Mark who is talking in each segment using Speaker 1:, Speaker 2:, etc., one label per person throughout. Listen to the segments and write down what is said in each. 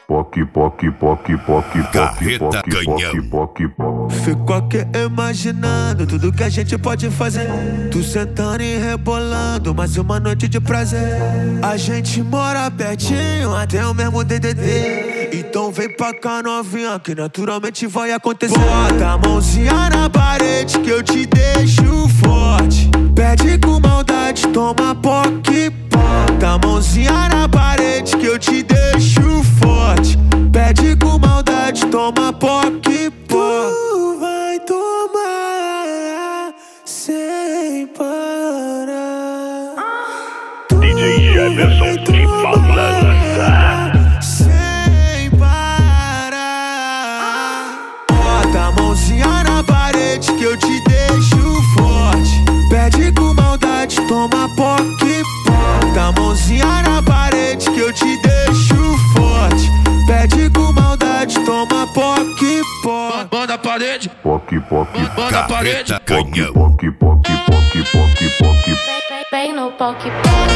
Speaker 1: Carreta Canhão.
Speaker 2: Fico aqui imaginando tudo que a gente pode fazer. Tu sentando e rebolando, mais uma noite de prazer. A gente mora pertinho, até o mesmo DDD. Então vem pra cá novinha, que naturalmente vai acontecer. Bota a mãozinha na parede que eu te deixo forte. Pede com maldade, toma poque. Bota a mãozinha na parede que eu te deixo forte. Pede com maldade, toma poque. Tu vai tomar sem parar.
Speaker 1: DJ Jefferson de balança.
Speaker 2: Sem parar. Bota a mãozinha na parede que eu te deixo forte. Pede com maldade, toma poque. Bota a mãozinha na parede que eu te deixo forte. Pede com maldade, toma poque. Banda a parede. Banda a parede.
Speaker 1: Carreta Canhão.
Speaker 3: Vem no poque.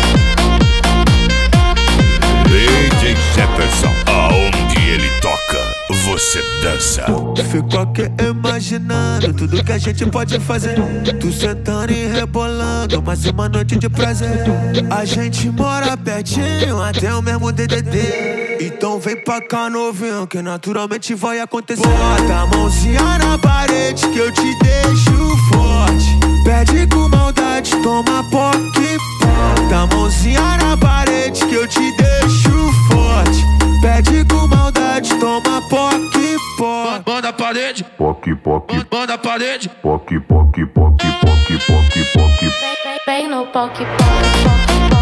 Speaker 1: DJ Jefferson, aonde ele toca, você dança.
Speaker 2: Fico aqui imaginando tudo que a gente pode fazer. Tu sentando e rebolando, mais uma noite de prazer. A gente mora pertinho, até o mesmo DDD. Então vem pra cá novinho, que naturalmente vai acontecer. Bota a mãozinha na parede que eu te deixo forte. Pede com maldade, toma poque. Bota a mãozinha na parede que eu te deixo forte. Pede com maldade, toma poque. Banda a parede. Banda a parede.
Speaker 3: Vem no poque.